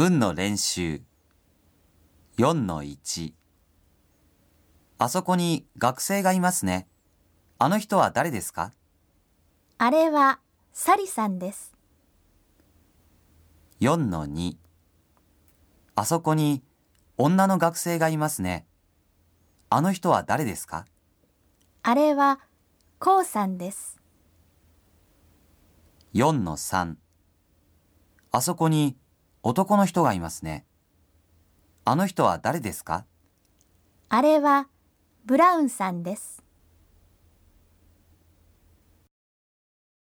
文の練習 4-1 あそこに学生がいますね。あの人は誰ですか？ あれはサリさんです。 4-2あそこに女の学生がいますね。あの人は誰ですか？ あれはコウさんです。 4-3あそこに男の人がいますね。あの人は誰ですか？ あれはブラウンさんです。